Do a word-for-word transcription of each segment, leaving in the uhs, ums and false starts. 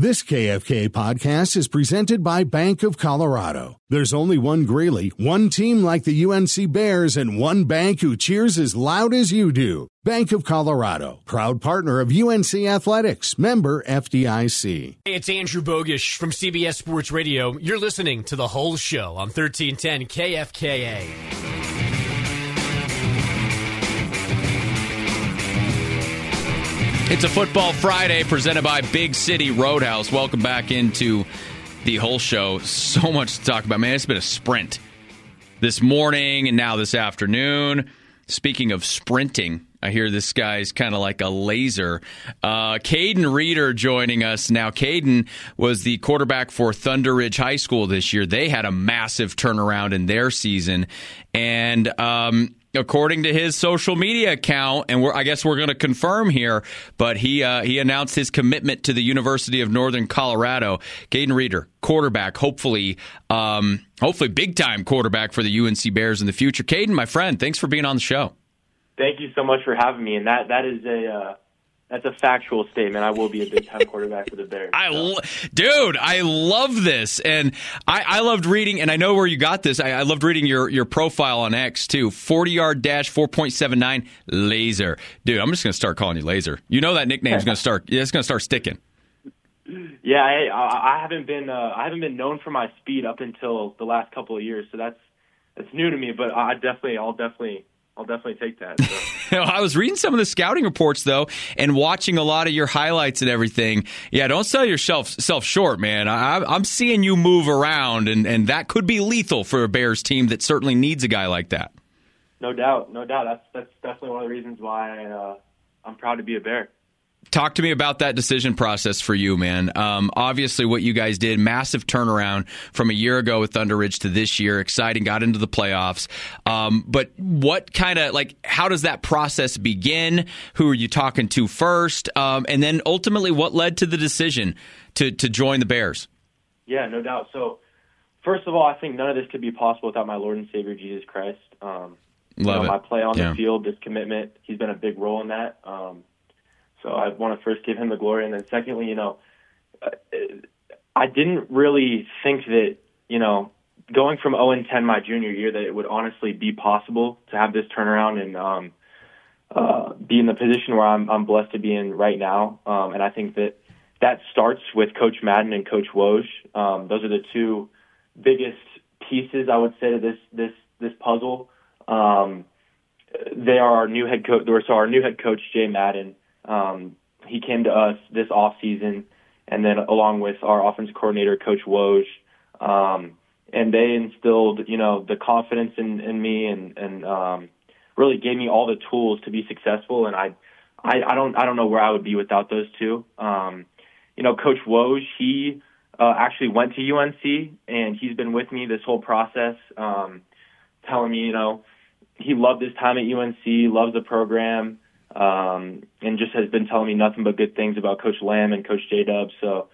This K F K podcast is presented by Bank of Colorado. There's only one Greeley, one team like the U N C Bears, and one bank who cheers as loud as you do. Bank of Colorado, proud partner of U N C Athletics, member F D I C. Hey, it's Andrew Bogish from C B S Sports Radio. You're listening to The Whole Show on thirteen ten K F K A. It's a Football Friday presented by Big City Roadhouse. Welcome back into The Whole Show. So much to talk about. Man, it's been a sprint this morning and now this afternoon. Speaking of sprinting, I hear this guy's kind of like a laser. Uh, Caden Reeder joining us now. Caden was the quarterback for Thunder Ridge High School this year. They had a massive turnaround in their season. And um, according to his social media account, and we're, I guess we're going to confirm here, but he uh, he announced his commitment to the University of Northern Colorado. Caden Reeder, quarterback, hopefully, um, hopefully big-time quarterback for the U N C Bears in the future. Caden, my friend, thanks for being on the show. Thank you so much for having me, and that that is a uh, that's a factual statement. I will be a big time quarterback for the Bears. So. I, lo- dude, I love this, and I, I loved reading, and I know where you got this. I, I loved reading your, your profile on X too. forty yard dash, four point seven nine, laser, dude. I'm just gonna start calling you Laser. You know that nickname's gonna start. It's gonna start sticking. Yeah, I, I haven't been uh, I haven't been known for my speed up until the last couple of years, so that's that's new to me. But I definitely, I'll definitely. I'll definitely take that. So. I was reading some of the scouting reports, though, and watching a lot of your highlights and everything. Yeah, don't sell yourself self short, man. I, I'm seeing you move around, and, and that could be lethal for a Bears team that certainly needs a guy like that. No doubt, no doubt. That's that's definitely one of the reasons why I, uh, I'm proud to be a Bear. Talk to me about that decision process for you, man. Um, obviously, what you guys did, massive turnaround from a year ago with Thunder Ridge to this year. Exciting, got into the playoffs. Um, but what kind of, like, how does that process begin? Who are you talking to first? Um, and then ultimately, what led to the decision to, to join the Bears? Yeah, no doubt. So, first of all, I think none of this could be possible without my Lord and Savior, Jesus Christ. Um, Love you know, it. My play on yeah. the field, this commitment, he's been a big role in that. Um, So I want to first give him the glory. And then secondly, you know, I didn't really think that, you know, going from oh and ten my junior year, that it would honestly be possible to have this turnaround and um, uh, be in the position where I'm, I'm blessed to be in right now. Um, and I think that that starts with Coach Madden and Coach Woj. Um, those are the two biggest pieces, I would say, to this this this puzzle. Um, they are our new head coach. So our new head coach, Jay Madden. Um, he came to us this off season, and then along with our offensive coordinator, Coach Woj, um, and they instilled, you know, the confidence in, in me, and and um, really gave me all the tools to be successful. And I, I, I don't, I don't know where I would be without those two. Um, you know, Coach Woj, he uh, actually went to U N C, and he's been with me this whole process, um, telling me, you know, he loved his time at U N C, loves the program. Um, and just has been telling me nothing but good things about Coach Lamb and Coach J-Dub. So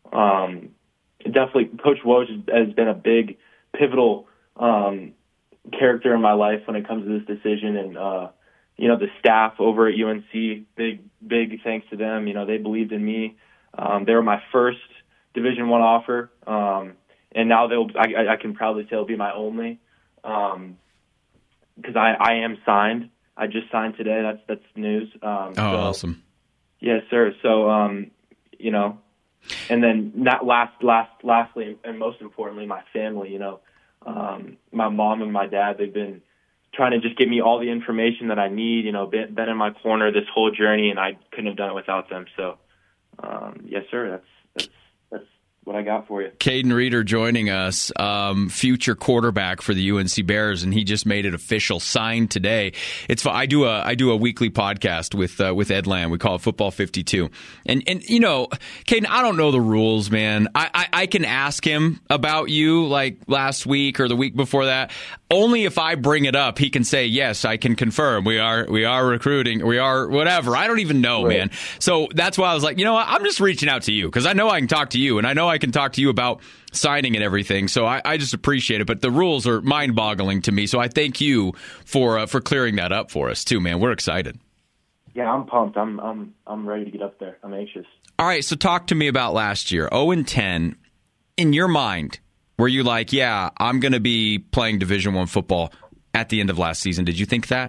um, definitely Coach Woj has been a big, pivotal um, character in my life when it comes to this decision. And, uh, you know, the staff over at U N C, big, big thanks to them. You know, they believed in me. Um, they were my first Division One offer. Um, and now they'll, I, I can proudly say it'll be my only, um, because I, I am signed. I just signed today. That's that's news. Um, oh, so, awesome. Yes, sir. So, um, you know, and then not last, last, lastly, and most importantly, my family. You know, um, my mom and my dad. They've been trying to just give me all the information that I need. You know, been, been in my corner this whole journey, and I couldn't have done it without them. So, um, yes, sir. That's that's that's what I got for you. Caden Reeder joining us, um, future quarterback for the U N C Bears, and he just made it official, signed today. It's I do a I do a weekly podcast with uh, with Ed Lamb. We call it Football fifty-two, and and you know, Caden, I don't know the rules, man. I, I I can ask him about you like last week or the week before that. Only if I bring it up, he can say yes. I can confirm we are we are recruiting, we are whatever. I don't even know, right. man. So that's why I was like, you know what? I'm just reaching out to you because I know I can talk to you, and I know I can talk to you about signing and everything. So I, I just appreciate it. But the rules are mind-boggling to me. So I thank you for uh, for clearing that up for us too, man. We're excited. Yeah, I'm pumped. I'm I'm I'm ready to get up there. I'm anxious. All right, so talk to me about last year. oh and ten. In your mind, were you like, yeah, I'm going to be playing Division One football at the end of last season? Did you think that?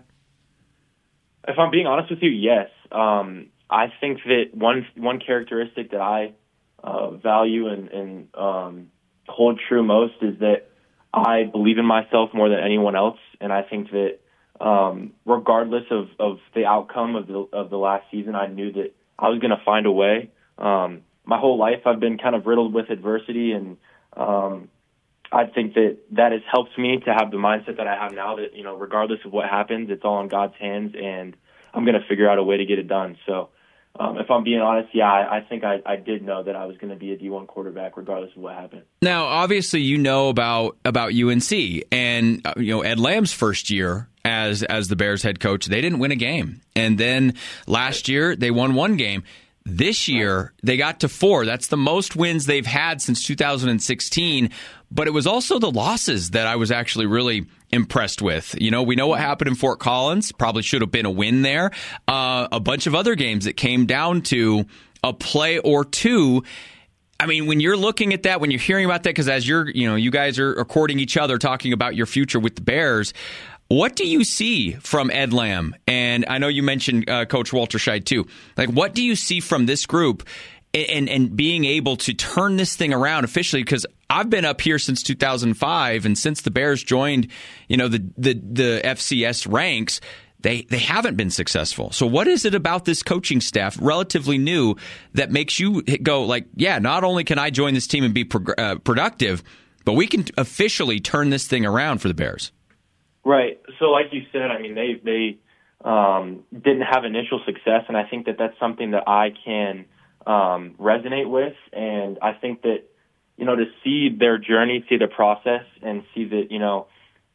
If I'm being honest with you, yes. Um, I think that one one characteristic that I uh, value and, and um, hold true most is that I believe in myself more than anyone else, and I think that um, regardless of, of the outcome of the of the last season, I knew that I was going to find a way. Um, my whole life, I've been kind of riddled with adversity, and um, I think that that has helped me to have the mindset that I have now. That, you know, regardless of what happens, it's all in God's hands, and I'm going to figure out a way to get it done. So, um, if I'm being honest, yeah, I, I think I, I did know that I was going to be a D one quarterback, regardless of what happened. Now, obviously, you know about about U N C, and uh, you know Ed Lamb's first year as as the Bears head coach, they didn't win a game, and then last year they won one game. This year, they got to four. That's the most wins they've had since two thousand sixteen. But it was also the losses that I was actually really impressed with. You know, we know what happened in Fort Collins. Probably should have been a win there. Uh, a bunch of other games that came down to a play or two. I mean, when you're looking at that, when you're hearing about that, because as you're, you know, you guys are courting each other, talking about your future with the Bears, what do you see from Ed Lamb? And I know you mentioned uh, Coach Walter Scheid too. Like, what do you see from this group and, and being able to turn this thing around officially? Because I've been up here since two thousand five, and since the Bears joined, you know, the the, the F C S ranks, they they haven't been successful. So what is it about this coaching staff, relatively new, that makes you go like, yeah, not only can I join this team and be pro- uh, productive, but we can officially turn this thing around for the Bears? Right. So like you said, I mean, they they um, didn't have initial success, and I think that that's something that I can um, resonate with. And I think that, you know, to see their journey, see the process, and see that, you know,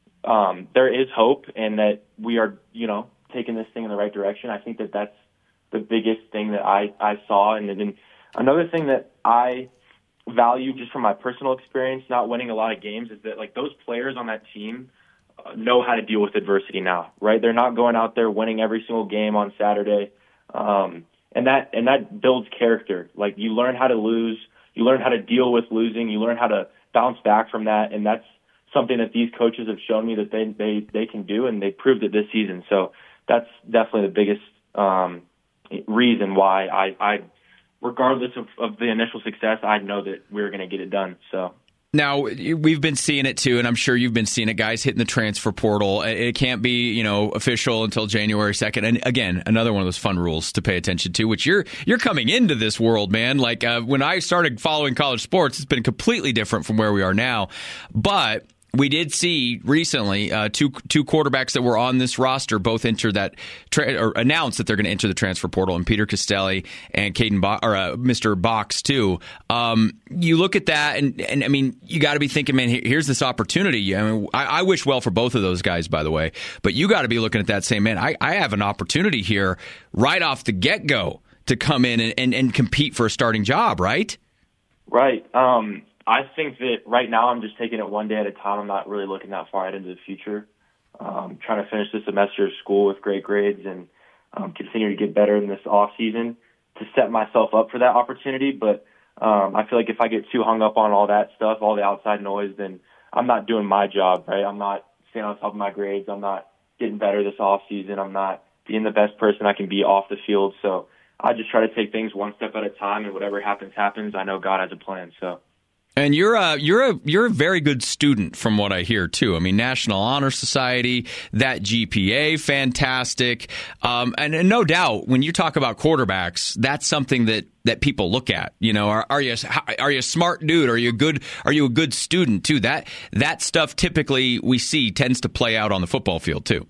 um, there is hope and that we are, you know, taking this thing in the right direction. I think that that's the biggest thing that I, I saw. And then another thing that I value just from my personal experience, not winning a lot of games, is that, like, those players on that team know how to deal with adversity now, right? They're not going out there winning every single game on Saturday. Um, and that, and that builds character. Like, you learn how to lose, you learn how to deal with losing, you learn how to bounce back from that. And that's something that these coaches have shown me that they, they, they can do, and they proved it this season. So that's definitely the biggest, um, reason why I, I, regardless of, of the initial success, I know that we're going to get it done. So. Now, we've been seeing it, too, and I'm sure you've been seeing it, guys hitting the transfer portal. It can't be, you know, official until January second. And, again, another one of those fun rules to pay attention to, which you're you're coming into this world, man. Like, uh, when I started following college sports, it's been completely different from where we are now. But we did see recently uh, two two quarterbacks that were on this roster both enter that tra- or announced that they're going to enter the transfer portal, and Peter Costelli and Caden Bo- or uh, Mister Box too. Um, you look at that, and, and I mean, you got to be thinking, man, here's this opportunity. I mean, I, I wish well for both of those guys, by the way, but you got to be looking at that saying, man, I, I have an opportunity here right off the get go to come in and, and, and compete for a starting job, right? Right. Um I think that right now I'm just taking it one day at a time. I'm not really looking that far ahead into the future. Um, trying to finish this semester of school with great grades and um, continue to get better in this off season to set myself up for that opportunity. But um, I feel like if I get too hung up on all that stuff, all the outside noise, then I'm not doing my job, right? I'm not staying on top of my grades. I'm not getting better this off season. I'm not being the best person I can be off the field. So I just try to take things one step at a time, and whatever happens, happens. I know God has a plan, so. And you're a you're a you're a very good student, from what I hear too. I mean, National Honor Society, that G P A, fantastic, um, and, and no doubt when you talk about quarterbacks, that's something that, that people look at. You know, are, are you are you a smart dude? Are you a good are you a good student too? That that stuff typically we see tends to play out on the football field too.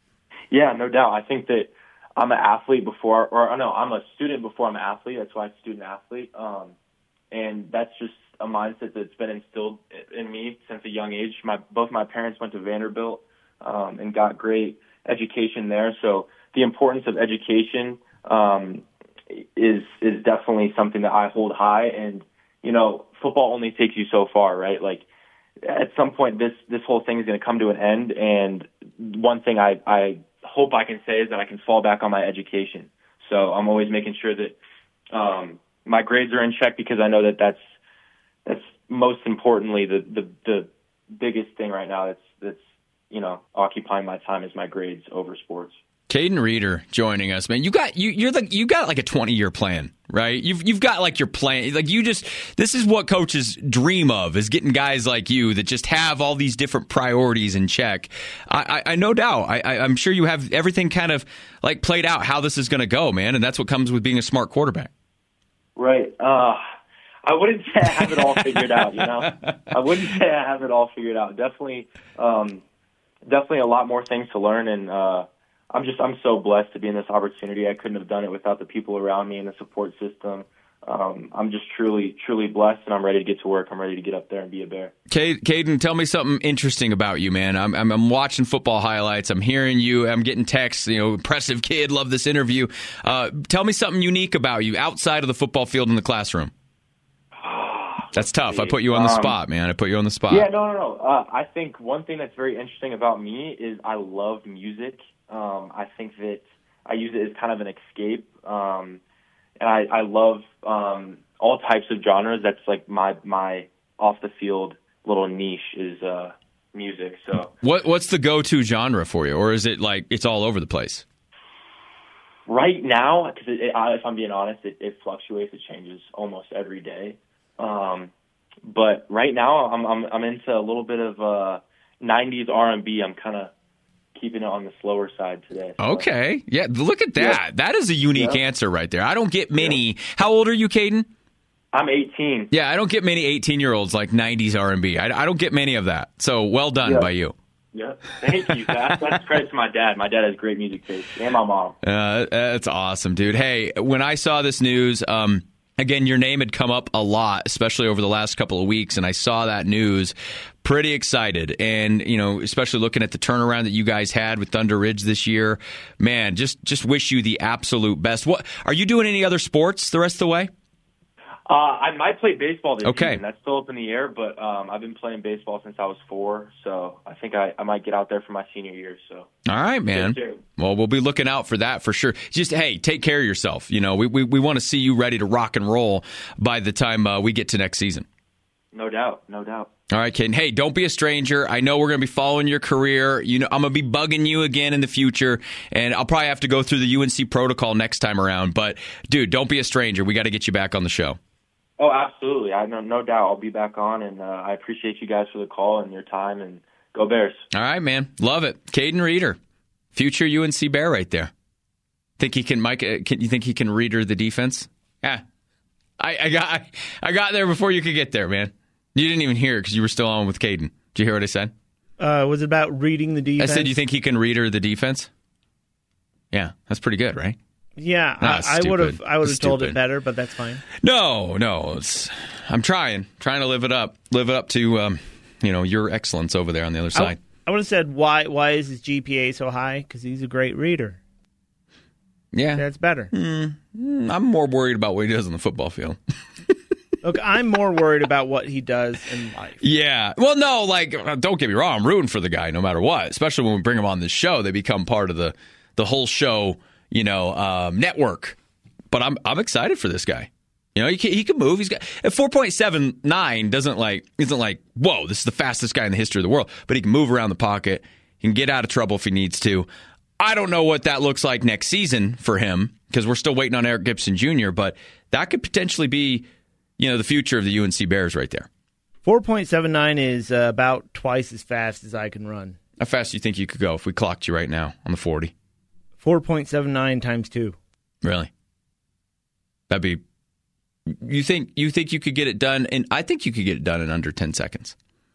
Yeah, no doubt. I think that I'm an athlete before, or no, I'm a student before I'm an athlete. That's why I'm a student athlete, um, and that's just a mindset that's been instilled in me since a young age. My both my parents went to Vanderbilt um, and got great education there. So the importance of education um, is is definitely something that I hold high. And you know, football only takes you so far, right? Like at some point, this this whole thing is going to come to an end. And one thing I I hope I can say is that I can fall back on my education. So I'm always making sure that um, my grades are in check because I know that that's that's most importantly the the, the biggest thing right now that's that's you know occupying my time is my grades over sports. Caden Reeder joining us, man. You got you you're the you got like a twenty year plan, right? You've you've got like your plan. Like you just this is what coaches dream of, is getting guys like you that just have all these different priorities in check. I, I, I no doubt. I, I I'm sure you have everything kind of like played out how this is going to go, man. And that's what comes with being a smart quarterback. Right. Uh, I wouldn't say I have it all figured out. You know, I wouldn't say I have it all figured out. Definitely, um, definitely a lot more things to learn and. Uh, I'm just I'm so blessed to be in this opportunity. I couldn't have done it without the people around me and the support system. Um, I'm just truly, truly blessed, and I'm ready to get to work. I'm ready to get up there and be a Bear. Caden, tell me something interesting about you, man. I'm, I'm I'm watching football highlights. I'm hearing you. I'm getting texts. You know, impressive kid. Love this interview. Uh, tell me something unique about you outside of the football field in the classroom. That's tough. I put you on the spot, man. I put you on the spot. Yeah, no, no, no. Uh, I think one thing that's very interesting about me is I love music. Um, I think that I use it as kind of an escape, um, and I, I love um, all types of genres. That's like my my off the field little niche is uh, music. So, what what's the go to genre for you, or is it like it's all over the place? Right now, because if I'm being honest, it, it fluctuates. It changes almost every day. Um, but right now, I'm I'm I'm into a little bit of uh, nineties R and B. I'm kind of keeping it on the slower side today. So. Okay. Yeah, look at that. Yeah. That is a unique yeah. answer right there. I don't get many. Yeah. How old are you, Caden? I'm eighteen. Yeah, I don't get many eighteen-year-olds like nineties R and B. I, I don't get many of that. So well done yeah. by you. Yeah, thank you. That's, that's credit to my dad. My dad has great music taste, and my mom. Uh, that's awesome, dude. Hey, when I saw this news, um, again, your name had come up a lot, especially over the last couple of weeks, and I saw that news. Pretty excited, and you know, especially looking at the turnaround that you guys had with Thunder Ridge this year, man. Just, just wish you the absolute best. What are you doing? Any other sports the rest of the way? Uh, I might play baseball this okay. season. That's still up in the air, but um, I've been playing baseball since I was four, so I think I, I might get out there for my senior year. So, all right, man. Well, we'll be looking out for that for sure. Just hey, take care of yourself. You know, we we, we want to see you ready to rock and roll by the time uh, we get to next season. No doubt, no doubt. All right, Caden. Hey, don't be a stranger. I know we're going to be following your career. You know, I'm going to be bugging you again in the future, and I'll probably have to go through the U N C protocol next time around. But, dude, don't be a stranger. We got to get you back on the show. Oh, absolutely. I no, no doubt I'll be back on, and uh, I appreciate you guys for the call and your time, and go Bears. All right, man. Love it. Caden Reeder, future U N C Bear right there. Think he can, Mike, can you think he can Reeder the defense? Yeah. I, I got I got there before you could get there, man. You didn't even hear it because you were still on with Caden. Did you hear what I said? Uh, was it about reading the defense? I said, you think he can Reeder the defense? Yeah, that's pretty good, right? Yeah, no, I would have I would have told it better, but that's fine. No, no, it's, I'm trying, trying to live it up, live it up to um, you know, your excellence over there on the other side. I, I would have said, why why is his G P A so high? Because he's a great reader. Yeah, that's better. Mm, I'm more worried about what he does on the football field. Look, I'm more worried about what he does in life. Yeah. Well, no, like, don't get me wrong. I'm rooting for the guy no matter what, especially when we bring him on this show. They become part of the, the whole show, you know, um, network. But I'm I'm excited for this guy. You know, he can, he can move. He's got four point seven nine doesn't like, isn't like, whoa, this is the fastest guy in the history of the world. But he can move around the pocket. He can get out of trouble if he needs to. I don't know what that looks like next season for him because we're still waiting on Eric Gibson Junior But that could potentially be, you know, the future of the U N C Bears right there. four point seven nine is uh, about twice as fast as I can run. How fast do you think you could go if we clocked you right now on the forty? four point seven nine times two. Really? That'd be... You think you think you could get it done, and I think you could get it done in under ten seconds.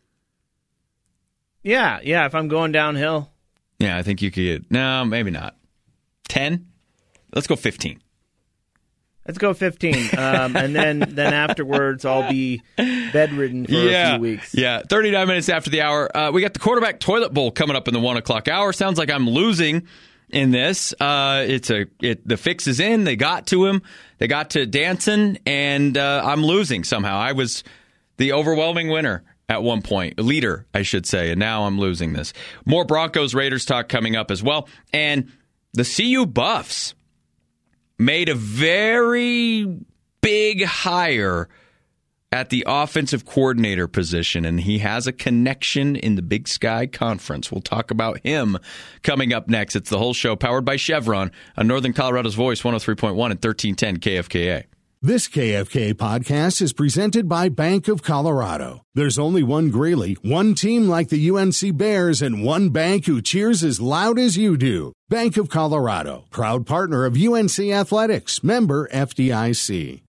Yeah, yeah, if I'm going downhill. Yeah, I think you could get... No, maybe not. ten? Let's go fifteen. Let's go fifteen, um, and then then afterwards I'll be bedridden for yeah, a few weeks. Yeah, thirty-nine minutes after the hour. Uh, we got the quarterback toilet bowl coming up in the one o'clock hour. Sounds like I'm losing in this. Uh, it's a it, the fix is in. They got to him. They got to Danson, and uh, I'm losing somehow. I was the overwhelming winner at one point, leader, I should say, and now I'm losing this. More Broncos Raiders talk coming up as well, and the C U Buffs. made a very big hire at the offensive coordinator position, and he has a connection in the Big Sky Conference. We'll talk about him coming up next. It's The Whole Show, powered by Chevron on Northern Colorado's Voice, one oh three point one and thirteen ten K F K A. This K F K A podcast is presented by Bank of Colorado. There's only one Greeley, one team like the U N C Bears, and one bank who cheers as loud as you do. Bank of Colorado, proud partner of U N C Athletics, member F D I C.